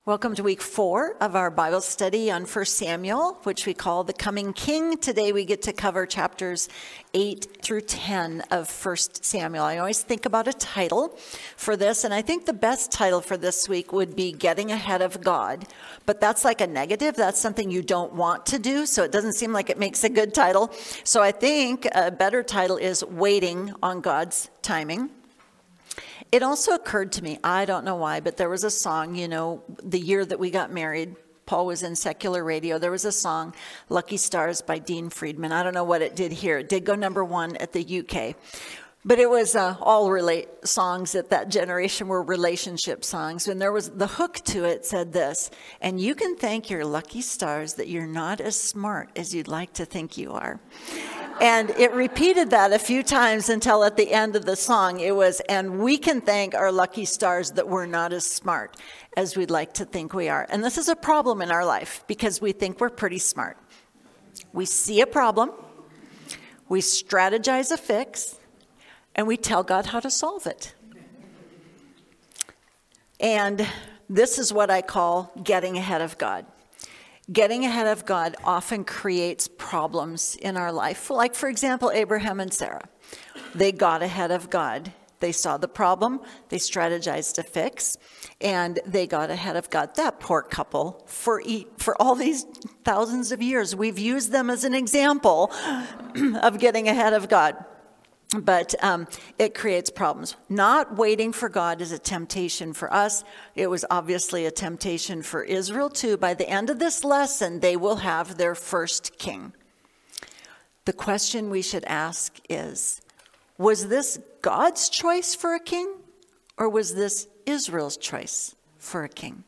Welcome to week 4 of our Bible study on 1 Samuel, which we call The Coming King. Today we get to cover chapters 8 through 10 of 1 Samuel. I always think about a title for this, and I think the best title for this week would be Getting Ahead of God. But that's like a negative. That's something you don't want to do, so it doesn't seem like it makes a good title. So I think a better title is Waiting on God's Timing. It also occurred to me, I don't know why, but there was a song, the year that we got married. Paul was in secular radio. There was a song, Lucky Stars by Dean Friedman. I don't know what it did here. It did go number 1 at the UK. But it was songs at that generation were relationship songs. And there was the hook to it said this, and you can thank your lucky stars that you're not as smart as you'd like to think you are. And it repeated that a few times until at the end of the song it was, and we can thank our lucky stars that we're not as smart as we'd like to think we are. And this is a problem in our life because we think we're pretty smart. We see a problem, we strategize a fix, and we tell God how to solve it. And this is what I call getting ahead of God. Getting ahead of God often creates problems in our life. Like, for example, Abraham and Sarah. They got ahead of God. They saw the problem, they strategized a fix, and they got ahead of God. That poor couple, for all these thousands of years, we've used them as an example of getting ahead of God. But it creates problems. Not waiting for God is a temptation for us. It was obviously a temptation for Israel too. By the end of this lesson, they will have their first king. The question we should ask is, was this God's choice for a king, or was this Israel's choice for a king?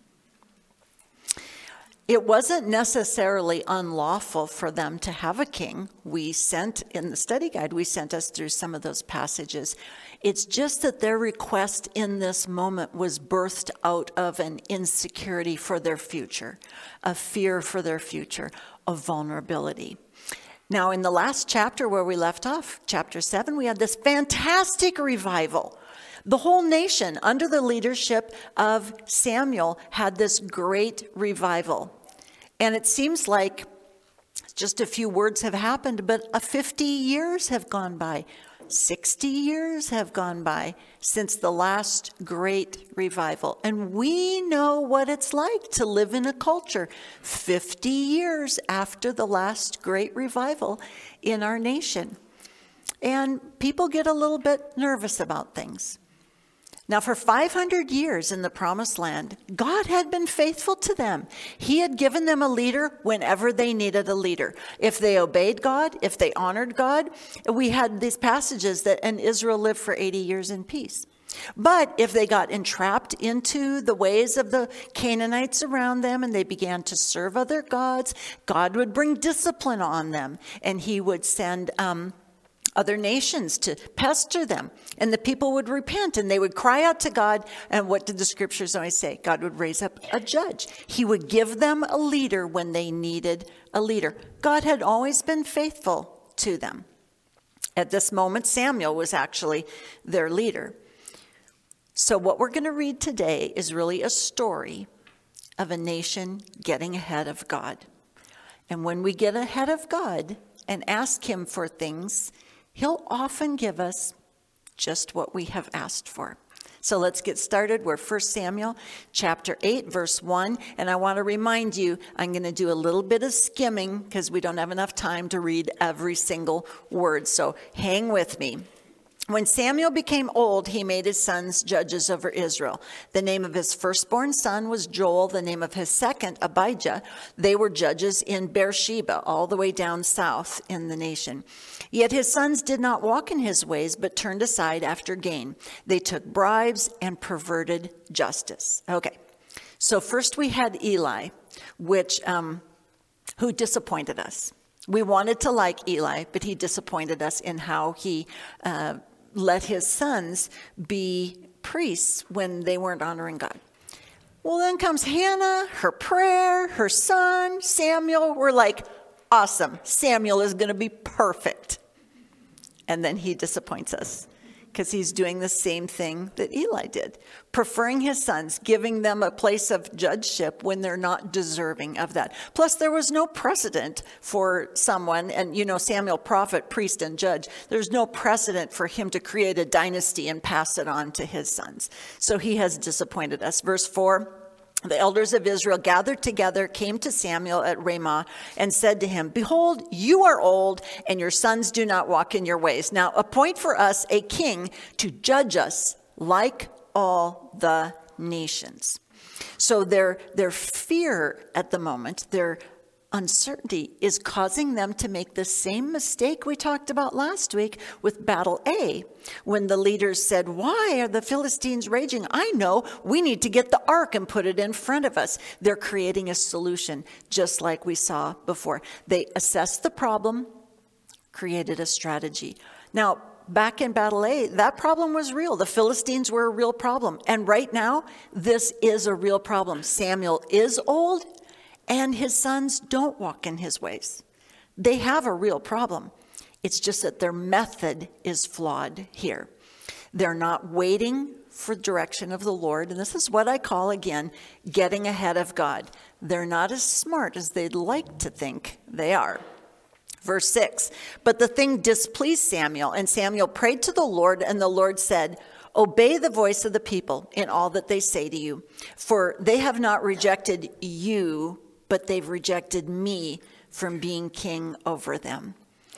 It wasn't necessarily unlawful for them to have a king. We sent, in the study guide, we sent us through some of those passages. It's just that their request in this moment was birthed out of an insecurity for their future, a fear for their future, a vulnerability. Now, in the last chapter where we left off, chapter 7, we had this fantastic revival. The whole nation, under the leadership of Samuel, had this great revival. And it seems like just a few words have happened, but 50 years have gone by. 60 years have gone by since the last great revival. And we know what it's like to live in a culture 50 years after the last great revival in our nation. And people get a little bit nervous about things. Now, for 500 years in the Promised Land, God had been faithful to them. He had given them a leader whenever they needed a leader. If they obeyed God, if they honored God, we had these passages that, and Israel lived for 80 years in peace. But if they got entrapped into the ways of the Canaanites around them and they began to serve other gods, God would bring discipline on them, and he would send other nations to pester them, and the people would repent and they would cry out to God. And what did the scriptures always say? God would raise up a judge. He would give them a leader when they needed a leader. God had always been faithful to them. At this moment, Samuel was actually their leader. So what we're going to read today is really a story of a nation getting ahead of God. And when we get ahead of God and ask him for things, he'll often give us just what we have asked for. So let's get started. We're 1 Samuel chapter 8, verse 1. And I want to remind you, I'm going to do a little bit of skimming because we don't have enough time to read every single word. So hang with me. When Samuel became old, he made his sons judges over Israel. The name of his firstborn son was Joel, the name of his second, Abijah. They were judges in Beersheba, all the way down south in the nation. Yet his sons did not walk in his ways, but turned aside after gain. They took bribes and perverted justice. Okay, so first we had Eli, who disappointed us. We wanted to like Eli, but he disappointed us in how he let his sons be priests when they weren't honoring God. Well, then comes Hannah, her prayer, her son, Samuel. We're like, awesome, Samuel is going to be perfect. And then he disappoints us. because he's doing the same thing that Eli did, preferring his sons, giving them a place of judgeship when they're not deserving of that. Plus, there was no precedent for someone, and Samuel, prophet, priest, and judge, there's no precedent for him to create a dynasty and pass it on to his sons. So he has disappointed us. Verse 4. The elders of Israel gathered together, came to Samuel at Ramah, and said to him, "Behold, you are old, and your sons do not walk in your ways. Now appoint for us a king to judge us like all the nations." So their fear at the moment, their uncertainty, is causing them to make the same mistake we talked about last week with Battle A, when the leaders said, "Why are the Philistines raging? I know, we need to get the ark and put it in front of us." They're creating a solution, just like we saw before. They assessed the problem, created a strategy. Now, back in Battle A, that problem was real. The Philistines were a real problem. And right now, this is a real problem. Samuel is old, and his sons don't walk in his ways. They have a real problem. It's just that their method is flawed here. They're not waiting for direction of the Lord. And this is what I call, again, getting ahead of God. They're not as smart as they'd like to think they are. Verse 6, but the thing displeased Samuel, and Samuel prayed to the Lord, and the Lord said, "Obey the voice of the people in all that they say to you, for they have not rejected you, but they've rejected me from being king over them."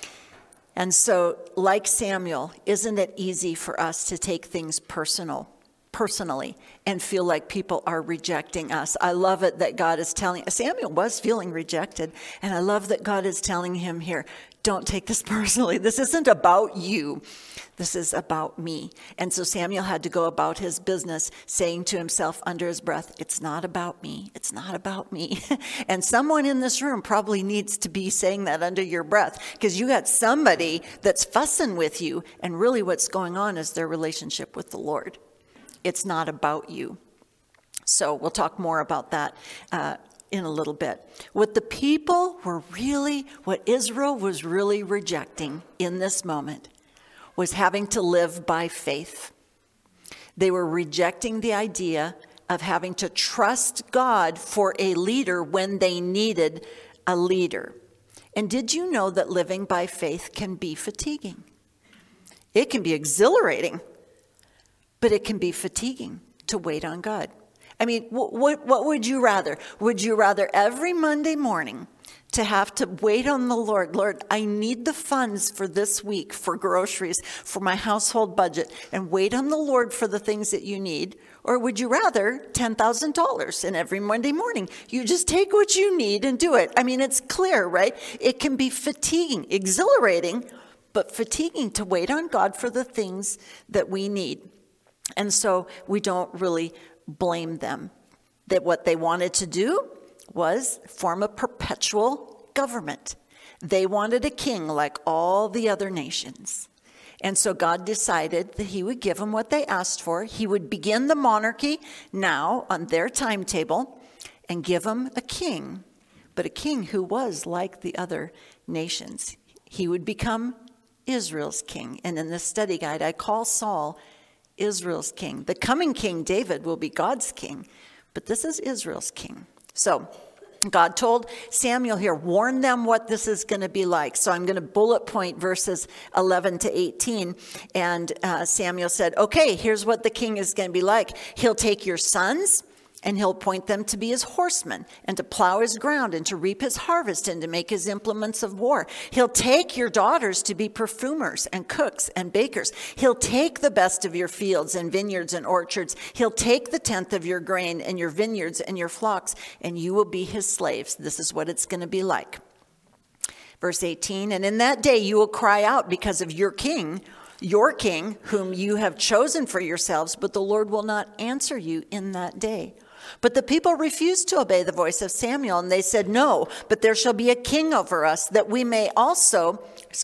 And so, like Samuel, isn't it easy for us to take things personally and feel like people are rejecting us? I love it that God is telling, Samuel was feeling rejected, and I love that God is telling him here, don't take this personally. This isn't about you. This is about me. And so Samuel had to go about his business saying to himself under his breath, it's not about me. It's not about me. And someone in this room probably needs to be saying that under your breath, because you got somebody that's fussing with you, and really what's going on is their relationship with the Lord. It's not about you. So we'll talk more about that in a little bit. What Israel was really rejecting in this moment was having to live by faith. They were rejecting the idea of having to trust God for a leader when they needed a leader. And did you know that living by faith can be fatiguing? It can be exhilarating, but it can be fatiguing to wait on God. I mean, what would you rather? Would you rather every Monday morning to have to wait on the Lord? Lord, I need the funds for this week, for groceries, for my household budget, and wait on the Lord for the things that you need? Or would you rather $10,000 and every Monday morning you just take what you need and do it? I mean, it's clear, right? It can be fatiguing, exhilarating, but fatiguing to wait on God for the things that we need. And so we don't really blame them. That what they wanted to do was form a perpetual government. They wanted a king like all the other nations. And so God decided that he would give them what they asked for. He would begin the monarchy now on their timetable and give them a king, but a king who was like the other nations. He would become Israel's king. And in this study guide, I call Saul Israel's king. The coming king, David, will be God's king, but this is Israel's king. So God told Samuel here, warn them what this is going to be like. So I'm going to bullet point verses 11 to 18. And Samuel said, okay, here's what the king is going to be like. He'll take your sons, and he'll appoint them to be his horsemen, and to plow his ground, and to reap his harvest, and to make his implements of war. He'll take your daughters to be perfumers and cooks and bakers. He'll take the best of your fields and vineyards and orchards. He'll take the tenth of your grain and your vineyards and your flocks, and you will be his slaves. This is what it's going to be like. Verse 18, and in that day you will cry out because of your king, whom you have chosen for yourselves, but the Lord will not answer you in that day. But the people refused to obey the voice of Samuel, and they said, no, but there shall be a king over us, that we also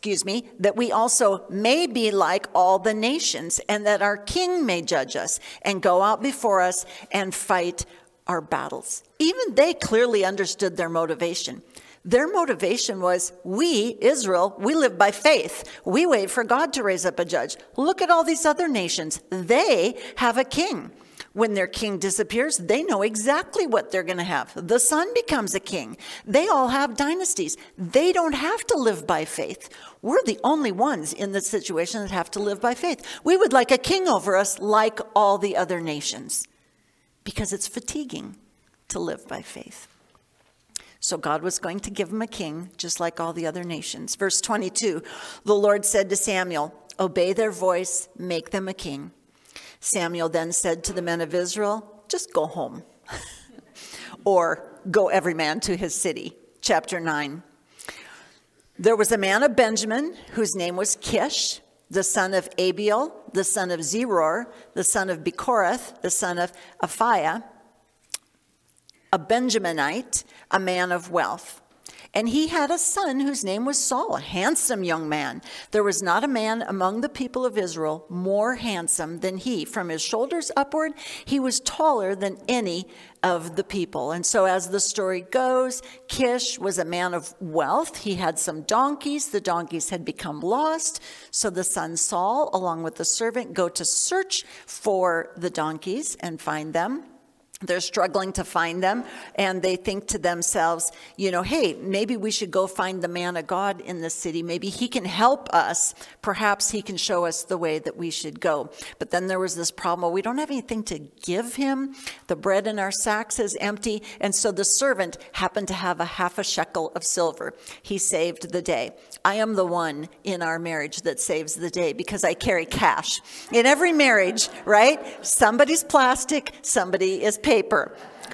may be like all the nations, and that our king may judge us and go out before us and fight our battles. Even they clearly understood their motivation. Their motivation was, we, Israel, we live by faith. We wait for God to raise up a judge. Look at all these other nations. They have a king. When their king disappears, they know exactly what they're going to have. The son becomes a king. They all have dynasties. They don't have to live by faith. We're the only ones in this situation that have to live by faith. We would like a king over us like all the other nations, because it's fatiguing to live by faith. So God was going to give them a king, just like all the other nations. Verse 22, the Lord said to Samuel, obey their voice, make them a king. Samuel then said to the men of Israel, just go home, or go every man to his city. Chapter 9. There was a man of Benjamin whose name was Kish, the son of Abiel, the son of Zeror, the son of Bechorath, the son of Aphiah, a Benjaminite, a man of wealth. And he had a son whose name was Saul, a handsome young man. There was not a man among the people of Israel more handsome than he. From his shoulders upward, he was taller than any of the people. And so as the story goes, Kish was a man of wealth. He had some donkeys. The donkeys had become lost. So the son Saul, along with the servant, go to search for the donkeys and find them. They're struggling to find them, and they think to themselves, hey, maybe we should go find the man of God in the city. Maybe he can help us. Perhaps he can show us the way that we should go. But then there was this problem. Well, we don't have anything to give him. The bread in our sacks is empty. And so the servant happened to have a half a shekel of silver. He saved the day. I am the one in our marriage that saves the day because I carry cash. In every marriage, right? Somebody's plastic, somebody is paper.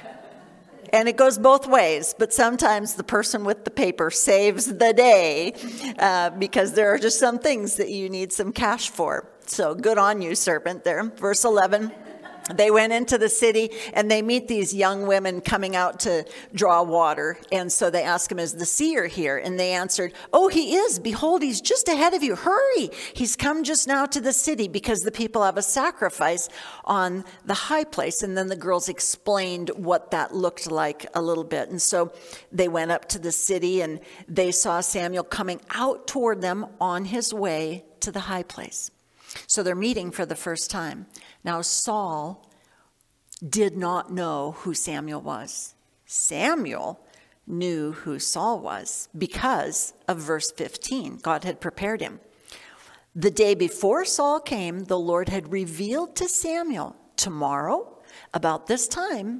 And it goes both ways, but sometimes the person with the paper saves the day because there are just some things that you need some cash for. So good on you, servant there. Verse 11. They went into the city and they meet these young women coming out to draw water. And so they ask him, is the seer here? And they answered, oh, he is. Behold, he's just ahead of you. Hurry. He's come just now to the city because the people have a sacrifice on the high place. And then the girls explained what that looked like a little bit. And so they went up to the city and they saw Samuel coming out toward them on his way to the high place. So they're meeting for the first time. Now, Saul did not know who Samuel was. Samuel knew who Saul was because of verse 15. God had prepared him. The day before Saul came, the Lord had revealed to Samuel, tomorrow, about this time,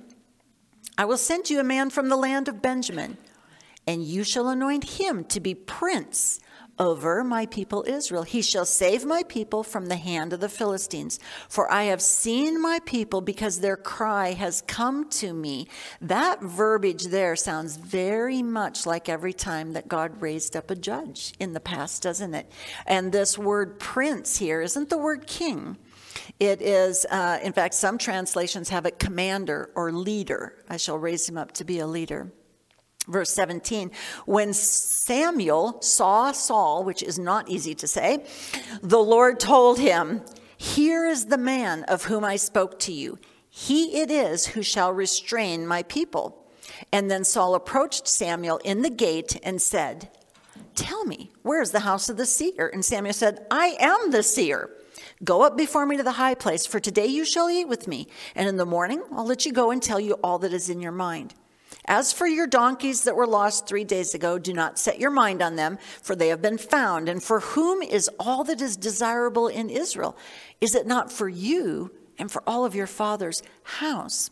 I will send you a man from the land of Benjamin, and you shall anoint him to be prince over my people Israel. He shall save my people from the hand of the Philistines. For I have seen my people because their cry has come to me. That verbiage there sounds very much like every time that God raised up a judge in the past, doesn't it? And this word prince here isn't the word king. It is, in fact, some translations have it commander or leader. I shall raise him up to be a leader. Verse 17, when Samuel saw Saul, which is not easy to say, the Lord told him, here is the man of whom I spoke to you. He it is who shall restrain my people. And then Saul approached Samuel in the gate and said, tell me, where is the house of the seer? And Samuel said, I am the seer. Go up before me to the high place, for today you shall eat with me. And in the morning I'll let you go and tell you all that is in your mind. As for your donkeys that were lost 3 days ago, do not set your mind on them, for they have been found. And for whom is all that is desirable in Israel? Is it not for you and for all of your father's house?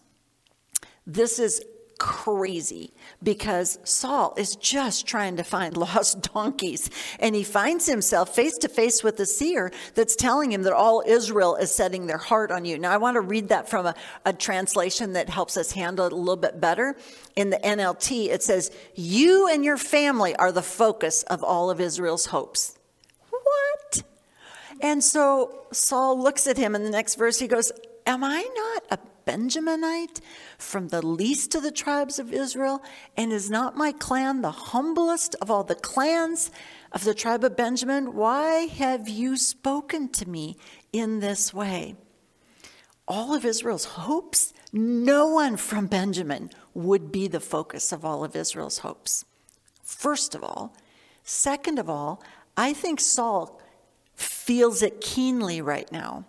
This is crazy because Saul is just trying to find lost donkeys, and he finds himself face to face with the seer that's telling him that all Israel is setting their heart on you. Now, I want to read that from a translation that helps us handle it a little bit better. In the NLT, it says, you and your family are the focus of all of Israel's hopes. What? And so Saul looks at him in the next verse. He goes, am I not a Benjaminite from the least of the tribes of Israel? And is not my clan the humblest of all the clans of the tribe of Benjamin? Why have you spoken to me in this way? All of Israel's hopes? No one from Benjamin would be the focus of all of Israel's hopes. first of all. Second of all, I think Saul feels it keenly right now.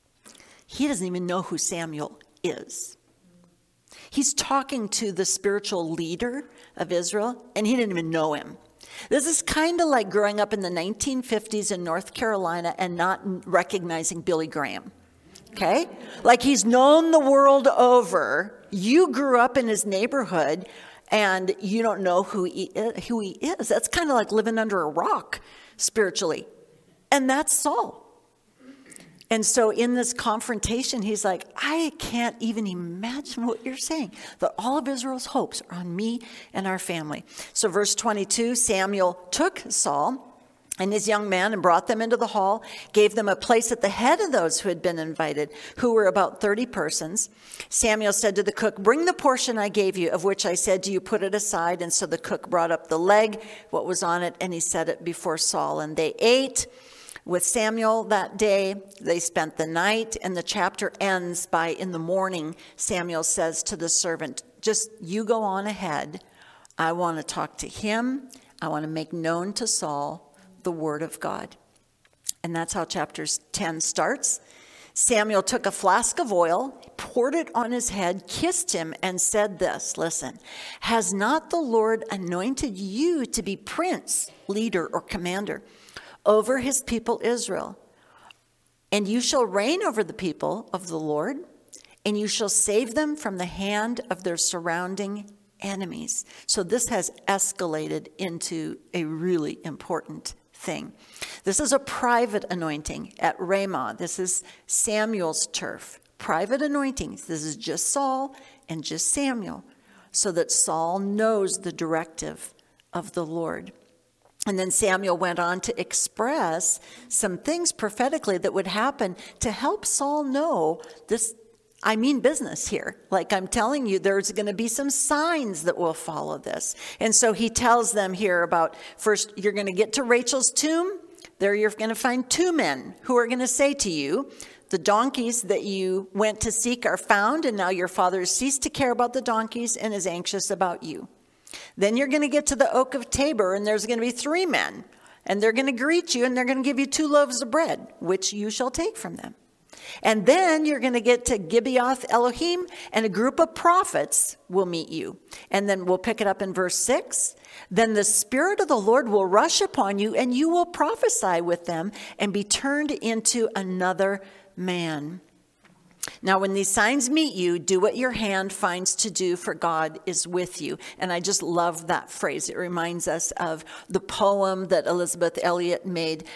He doesn't even know who Samuel is. He's talking to the spiritual leader of Israel, and he didn't even know him. This is kind of like growing up in the 1950s in North Carolina and not recognizing Billy Graham. Okay? Like he's known the world over. You grew up in his neighborhood and you don't know who he is. That's kind of like living under a rock spiritually. And that's Saul. And so in this confrontation, he's like, I can't even imagine what you're saying, that all of Israel's hopes are on me and our family. So verse 22, Samuel took Saul and his young man and brought them into the hall, gave them a place at the head of those who had been invited, who were about 30 persons. Samuel said to the cook, bring the portion I gave you, of which I said to you, put it aside. And so the cook brought up the leg, what was on it, and he set it before Saul. And they ate with Samuel that day. They spent the night, and the chapter ends by, in the morning, Samuel says to the servant, just you go on ahead. I want to talk to him. I want to make known to Saul the word of God. And that's how chapter 10 starts. Samuel took a flask of oil, poured it on his head, kissed him, and said this, listen, has not the Lord anointed you to be prince, leader, or commander over his people Israel? And you shall reign over the people of the Lord, and you shall save them from the hand of their surrounding enemies. So this has escalated into a really important thing. This is a private anointing at Ramah. This is Samuel's turf. Private anointings. This is just Saul and just Samuel, so that Saul knows the directive of the Lord. And then Samuel went on to express some things prophetically that would happen to help Saul know this, I mean business here. Like I'm telling you, there's going to be some signs that will follow this. And so he tells them here about, first, you're going to get to Rachel's tomb. There you're going to find two men who are going to say to you, the donkeys that you went to seek are found, and now your father has ceased to care about the donkeys and is anxious about you. Then you're going to get to the oak of Tabor, and there's going to be three men, and they're going to greet you, and they're going to give you 2 loaves of bread, which you shall take from them. And then you're going to get to Gibeath Elohim, and a group of prophets will meet you. And then we'll pick it up in verse 6. Then the Spirit of the Lord will rush upon you, and you will prophesy with them and be turned into another man. Now, when these signs meet you, do what your hand finds to do, for God is with you. And I just love that phrase. It reminds us of the poem that Elizabeth Elliot made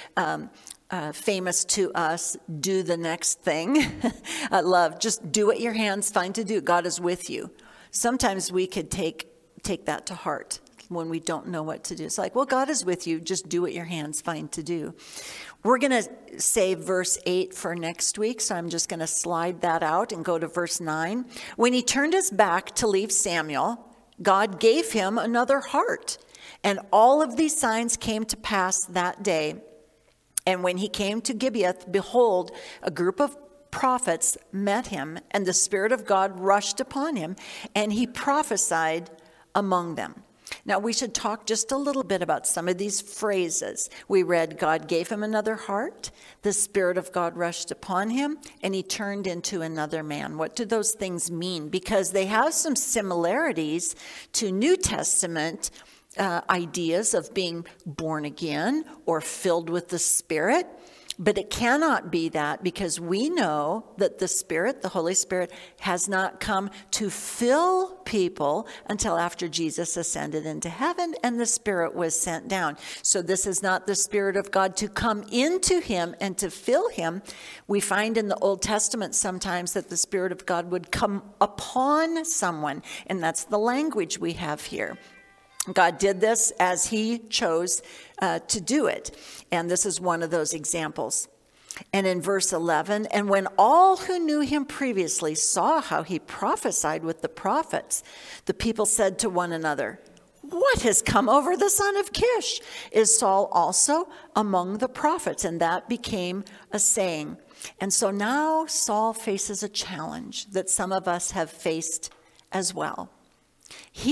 famous to us, Do the Next Thing. I love, just do what your hands find to do. God is with you. Sometimes we could take that to heart when we don't know what to do. It's like, well, God is with you. Just do what your hands find to do. We're going to save verse 8 for next week, so I'm just going to slide that out and go to verse 9. When he turned his back to leave Samuel, God gave him another heart. And all of these signs came to pass that day. And when he came to Gibeath, behold, a group of prophets met him, and the Spirit of God rushed upon him, and he prophesied among them. Now, we should talk just a little bit about some of these phrases. We read, God gave him another heart, the Spirit of God rushed upon him, and he turned into another man. What do those things mean? Because they have some similarities to New Testament ideas of being born again or filled with the Spirit. But it cannot be that, because we know that the Spirit, the Holy Spirit, has not come to fill people until after Jesus ascended into heaven and the Spirit was sent down. So this is not the Spirit of God to come into him and to fill him. We find in the Old Testament sometimes that the Spirit of God would come upon someone, and that's the language we have here. God did this as he chose to do it. And this is one of those examples. And in verse 11, and when all who knew him previously saw how he prophesied with the prophets, the people said to one another, what has come over the son of Kish? Is Saul also among the prophets? And that became a saying. And so now Saul faces a challenge that some of us have faced as well. He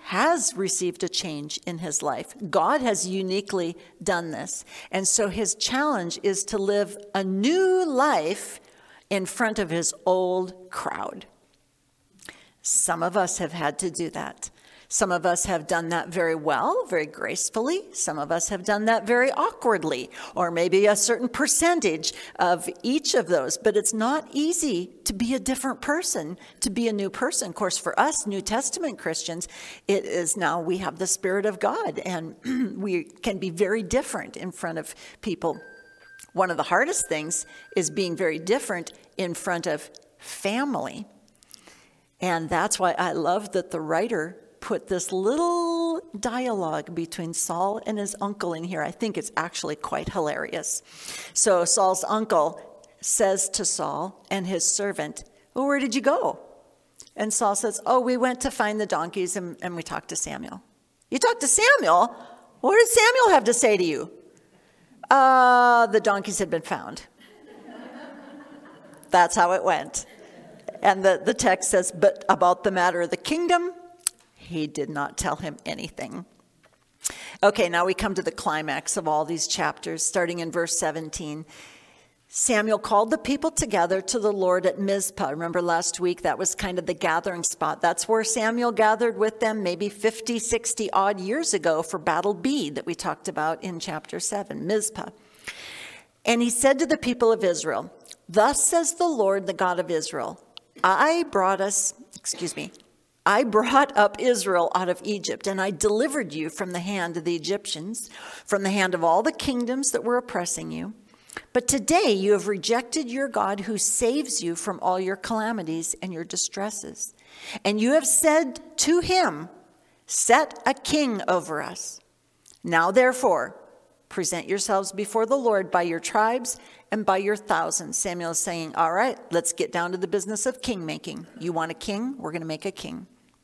has received a change in his life. God has uniquely done this. And so his challenge is to live a new life in front of his old crowd. Some of us have had to do that. Some of us have done that very well, very gracefully. Some of us have done that very awkwardly, or maybe a certain percentage of each of those. But it's not easy to be a different person, to be a new person. Of course, for us New Testament Christians, it is now we have the Spirit of God, and we can be very different in front of people. One of the hardest things is being very different in front of family. And that's why I love that the writer put this little dialogue between Saul and his uncle in here. I think it's actually quite hilarious. So Saul's uncle says to Saul and his servant, "Well, where did you go?" And Saul says, "Oh, we went to find the donkeys and we talked to Samuel." "You talked to Samuel? What did Samuel have to say to you?" The donkeys had been found." That's how it went. And the text says, "But about the matter of the kingdom, he did not tell him anything." Okay, now we come to the climax of all these chapters, starting in verse 17. Samuel called the people together to the Lord at Mizpah. Remember last week, that was kind of the gathering spot. That's where Samuel gathered with them maybe 50, 60 odd years ago for Battle B that we talked about in chapter 7, Mizpah. And he said to the people of Israel, "Thus says the Lord, the God of Israel, I brought up Israel out of Egypt, and I delivered you from the hand of the Egyptians, from the hand of all the kingdoms that were oppressing you. But today you have rejected your God who saves you from all your calamities and your distresses. And you have said to him, 'Set a king over us.' Now therefore, present yourselves before the Lord by your tribes and by your thousands." Samuel is saying, all right, let's get down to the business of king making. You want a king? We're going to make a king.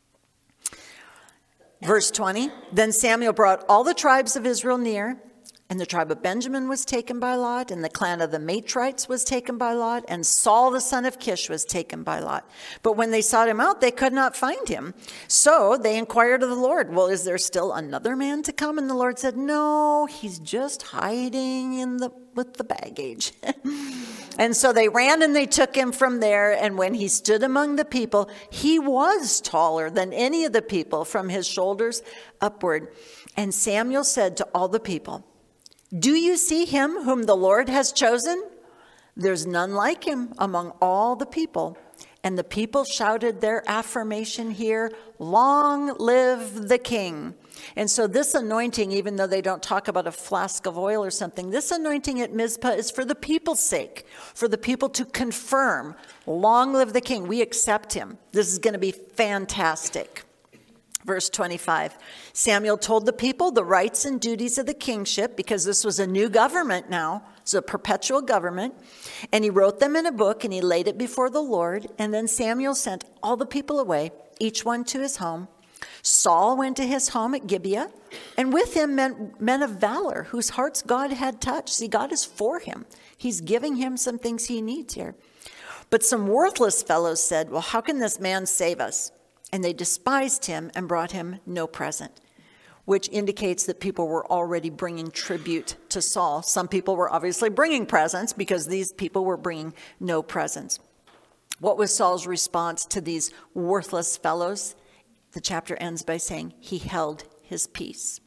Verse 20, then Samuel brought all the tribes of Israel near, and the tribe of Benjamin was taken by lot, and the clan of the Matrites was taken by lot, and Saul the son of Kish was taken by lot. But when they sought him out, they could not find him. So they inquired of the Lord, "Well, is there still another man to come?" And the Lord said, "No, he's just hiding with the baggage." And so they ran and they took him from there. And when he stood among the people, he was taller than any of the people from his shoulders upward. And Samuel said to all the people, "Do you see him whom the Lord has chosen? There's none like him among all the people." And the people shouted their affirmation here, "Long live the king." And so this anointing, even though they don't talk about a flask of oil or something, this anointing at Mizpah is for the people's sake, for the people to confirm, "Long live the king. We accept him. This is going to be fantastic." Verse 25, Samuel told the people the rights and duties of the kingship, because this was a new government now, it's a perpetual government, and he wrote them in a book and he laid it before the Lord. And then Samuel sent all the people away, each one to his home. Saul went to his home at Gibeah, and with him men of valor whose hearts God had touched. See, God is for him. He's giving him some things he needs here. But some worthless fellows said, "Well, how can this man save us?" And they despised him and brought him no present, which indicates that people were already bringing tribute to Saul. Some people were obviously bringing presents because these people were bringing no presents. What was Saul's response to these worthless fellows? The chapter ends by saying he held his peace.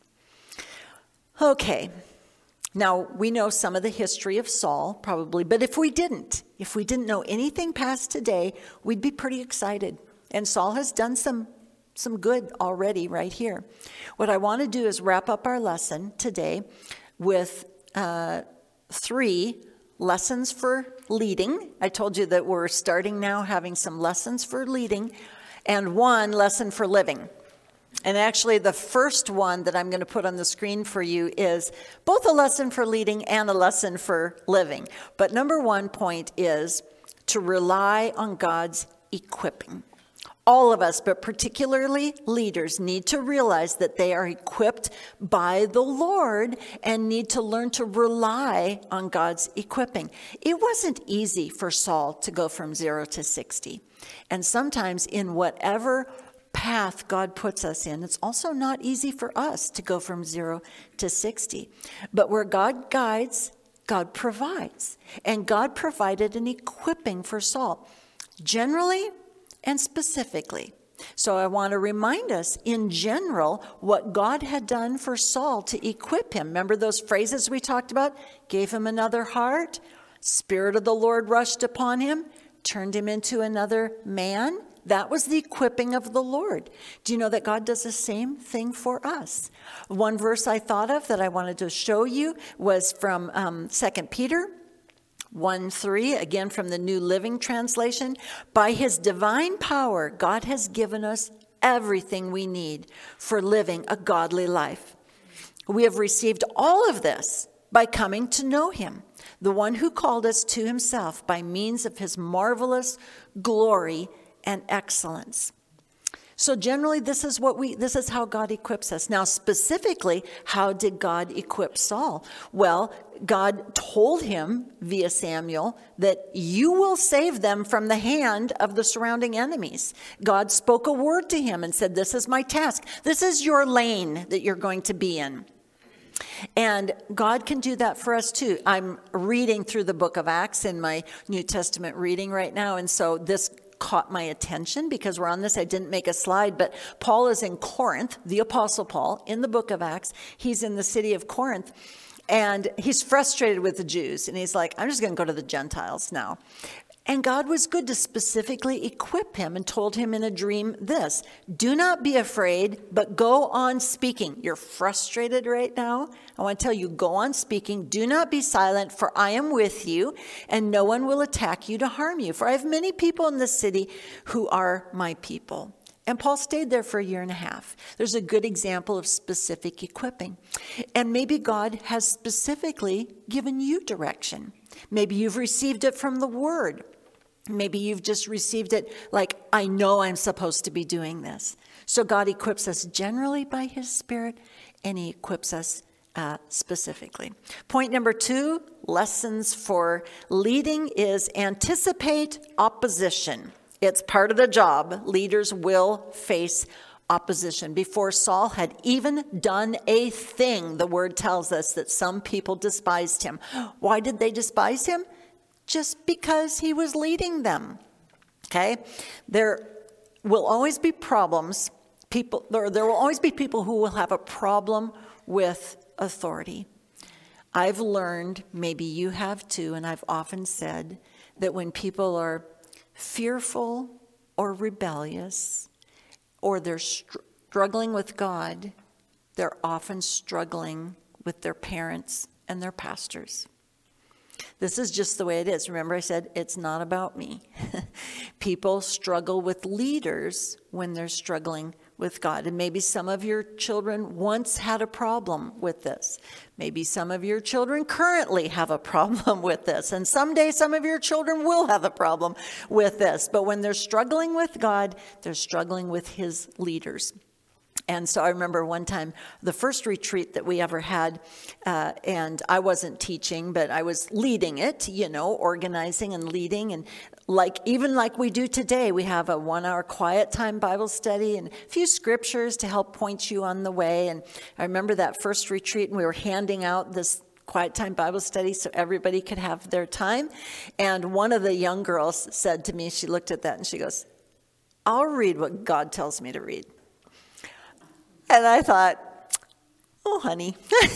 Okay, now we know some of the history of Saul probably, but if we didn't know anything past today, we'd be pretty excited. And Saul has done some good already right here. What I want to do is wrap up our lesson today with 3 lessons for leading. I told you that we're starting now having some lessons for leading, and 1 lesson for living. And actually the first one that I'm going to put on the screen for you is both a lesson for leading and a lesson for living. But number 1 point is to rely on God's equipping. All of us, but particularly leaders, need to realize that they are equipped by the Lord and need to learn to rely on God's equipping. It wasn't easy for Saul to go from 0 to 60. And sometimes in whatever path God puts us in. It's also not easy for us to go from 0 to 60. But where God guides, God provides. And God provided an equipping for Saul, generally and specifically. So I want to remind us, in general, what God had done for Saul to equip him. Remember those phrases we talked about? Gave him another heart. Spirit of the Lord rushed upon him, turned him into another man. That was the equipping of the Lord. Do you know that God does the same thing for us? One verse I thought of that I wanted to show you was from 2 Peter 1:3, again from the New Living Translation. By his divine power, God has given us everything we need for living a godly life. We have received all of this by coming to know him, the one who called us to himself by means of his marvelous glory and excellence. So generally, this is how God equips us. Now, specifically, how did God equip Saul? Well, God told him via Samuel that you will save them from the hand of the surrounding enemies. God spoke a word to him and said, this is my task. This is your lane that you're going to be in. And God can do that for us too. I'm reading through the book of Acts in my New Testament reading right now, and so this caught my attention because we're on this. I didn't make a slide, but Paul is in Corinth, the Apostle Paul, in the book of Acts. He's in the city of Corinth, and he's frustrated with the Jews, and he's like, I'm just going to go to the Gentiles now. And God was good to specifically equip him and told him in a dream this: do not be afraid, but go on speaking. You're frustrated right now. I want to tell you, go on speaking. Do not be silent, for I am with you, and no one will attack you to harm you. For I have many people in this city who are my people. And Paul stayed there for 1.5 years. There's a good example of specific equipping. And maybe God has specifically given you direction. Maybe you've received it from the Word. Maybe you've just received it like, I know I'm supposed to be doing this. So God equips us generally by his Spirit, and he equips us specifically. Point number 2, lessons for leading, is anticipate opposition. It's part of the job. Leaders will face opposition. Before Saul had even done a thing, the word tells us that some people despised him. Why did they despise him? Just because he was leading them. Okay? There will always be problems. There will always be people who will have a problem with authority. I've learned, maybe you have too, and I've often said that when people are fearful or rebellious, or they're struggling with God, they're often struggling with their parents and their pastors. This is just the way it is. Remember I said, it's not about me. People struggle with leaders when they're struggling with God. And maybe some of your children once had a problem with this. Maybe some of your children currently have a problem with this. And someday some of your children will have a problem with this. But when they're struggling with God, they're struggling with his leaders. And so I remember one time, the first retreat that we ever had, and I wasn't teaching, but I was leading it, organizing and leading. And even like we do today, we have a 1-hour quiet time Bible study and a few scriptures to help point you on the way. And I remember that first retreat, and we were handing out this quiet time Bible study so everybody could have their time. And one of the young girls said to me, she looked at that and she goes, I'll read what God tells me to read. And I thought, oh, honey,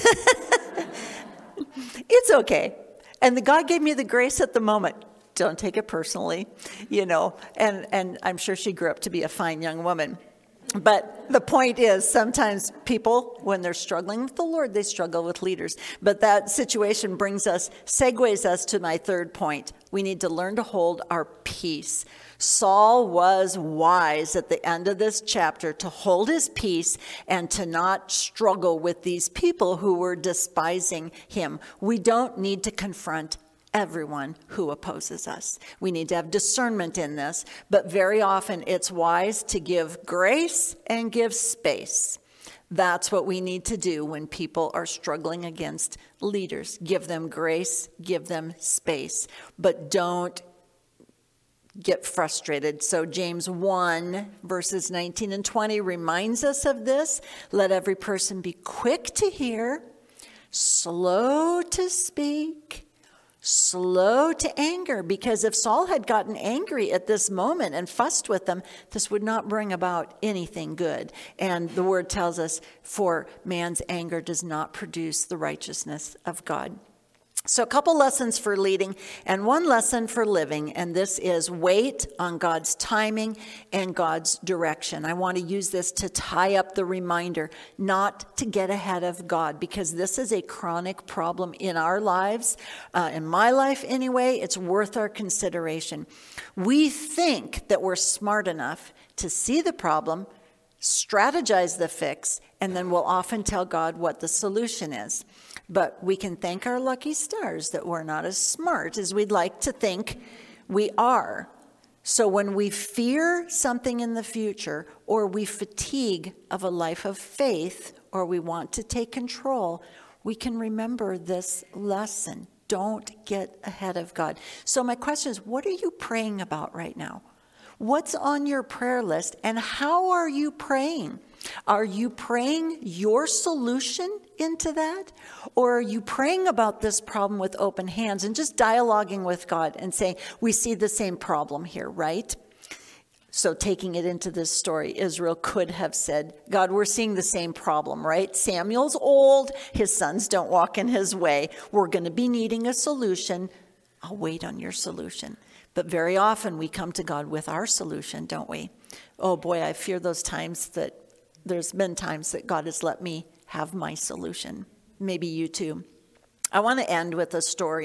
it's okay. And God gave me the grace at the moment. Don't take it personally, and I'm sure she grew up to be a fine young woman. But the point is, sometimes people, when they're struggling with the Lord, they struggle with leaders. But that situation segues us to my third point. We need to learn to hold our peace. Saul was wise at the end of this chapter to hold his peace and to not struggle with these people who were despising him. We don't need to confront everyone who opposes us. We need to have discernment in this, but very often it's wise to give grace and give space. That's what we need to do when people are struggling against leaders. Give them grace, give them space, but don't get frustrated. So James 1, verses 19 and 20 reminds us of this. Let every person be quick to hear, slow to speak, slow to anger. Because if Saul had gotten angry at this moment and fussed with them, this would not bring about anything good. And the word tells us, for man's anger does not produce the righteousness of God. So a couple lessons for leading and one lesson for living, and this is wait on God's timing and God's direction. I want to use this to tie up the reminder not to get ahead of God, because this is a chronic problem in our lives. In my life anyway, it's worth our consideration. We think that we're smart enough to see the problem, strategize the fix, and then we'll often tell God what the solution is. But we can thank our lucky stars that we're not as smart as we'd like to think we are. So when we fear something in the future, or we fatigue of a life of faith, or we want to take control, we can remember this lesson. Don't get ahead of God. So my question is, what are you praying about right now? What's on your prayer list, and how are you praying? Are you praying your solution into that? Or are you praying about this problem with open hands and just dialoguing with God and saying, we see the same problem here, right? So taking it into this story, Israel could have said, God, we're seeing the same problem, right? Samuel's old. His sons don't walk in his way. We're going to be needing a solution. I'll wait on your solution. But very often we come to God with our solution, don't we? Oh boy, I fear those times that there's been times that God has let me have my solution. Maybe you too. I want to end with a story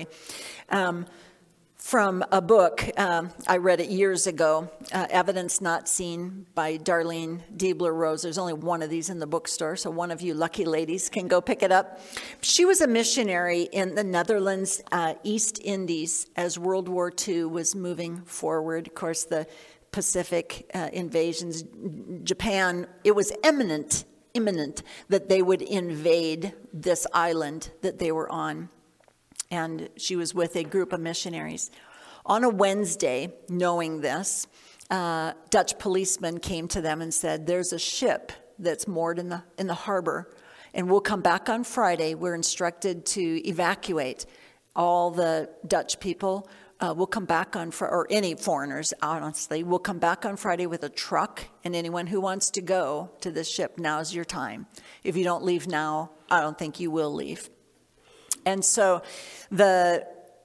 from a book. I read it years ago, Evidence Not Seen by Darlene Deibler-Rose. There's only one of these in the bookstore, so one of you lucky ladies can go pick it up. She was a missionary in the Netherlands, East Indies, as World War II was moving forward. Of course, the Pacific invasions, Japan, it was imminent that they would invade this island that they were on. And she was with a group of missionaries. On a Wednesday, knowing this, Dutch policemen came to them and said, there's a ship that's moored in the harbor, and we'll come back on Friday. We're instructed to evacuate all the Dutch people. We'll come back or any foreigners, honestly, we'll come back on Friday with a truck, and anyone who wants to go to this ship, now's your time. If you don't leave now, I don't think you will leave. And so the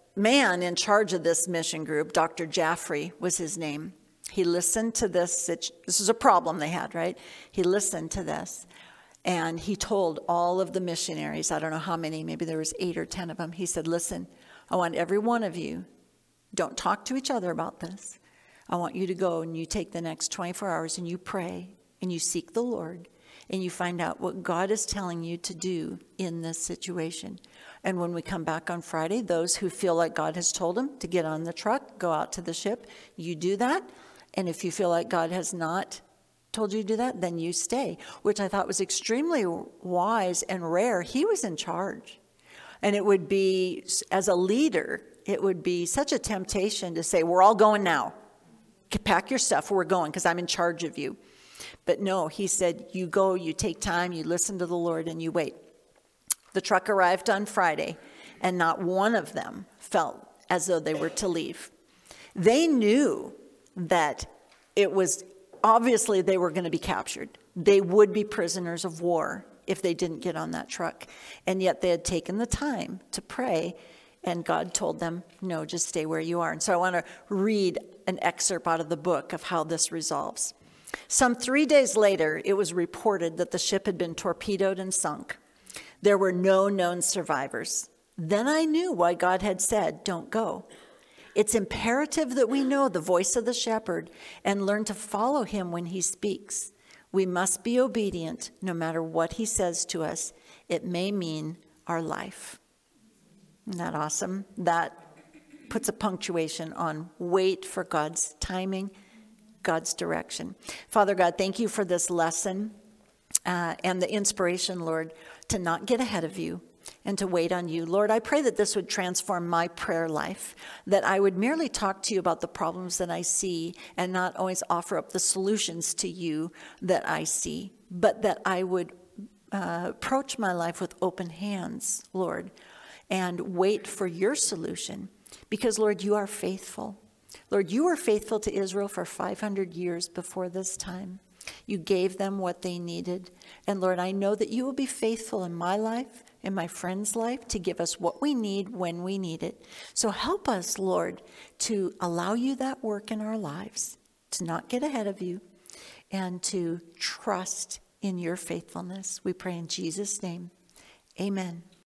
man in charge of this mission group, Dr. Jaffrey was his name. He listened to this. This is a problem they had, right? He listened to this, and he told all of the missionaries, I don't know how many, maybe there was 8 or 10 of them. He said, listen, I want every one of you, don't talk to each other about this. I want you to go and you take the next 24 hours and you pray and you seek the Lord and you find out what God is telling you to do in this situation. And when we come back on Friday, those who feel like God has told them to get on the truck, go out to the ship, you do that. And if you feel like God has not told you to do that, then you stay, which I thought was extremely wise and rare. He was in charge. And it would be, as a leader, it would be such a temptation to say, we're all going now. Pack your stuff, we're going, because I'm in charge of you. But no, he said, you go, you take time, you listen to the Lord, and you wait. The truck arrived on Friday, and not one of them felt as though they were to leave. They knew that it was, obviously they were going to be captured. They would be prisoners of war if they didn't get on that truck. And yet they had taken the time to pray, and God told them, no, just stay where you are. And so I want to read an excerpt out of the book of how this resolves. Some 3 days later, it was reported that the ship had been torpedoed and sunk. There were no known survivors. Then I knew why God had said, don't go. It's imperative that we know the voice of the shepherd and learn to follow him when he speaks. We must be obedient no matter what he says to us. It may mean our life. Isn't that awesome? That puts a punctuation on wait for God's timing, God's direction. Father God, thank you for this lesson and the inspiration, Lord, to not get ahead of you, and to wait on you. Lord, I pray that this would transform my prayer life, that I would merely talk to you about the problems that I see and not always offer up the solutions to you that I see, but that I would approach my life with open hands, Lord, and wait for your solution. Because, Lord, you are faithful. Lord, you were faithful to Israel for 500 years before this time. You gave them what they needed. And Lord, I know that you will be faithful in my life, in my friend's life, to give us what we need when we need it. So help us, Lord, to allow you that work in our lives, to not get ahead of you, and to trust in your faithfulness. We pray in Jesus' name. Amen.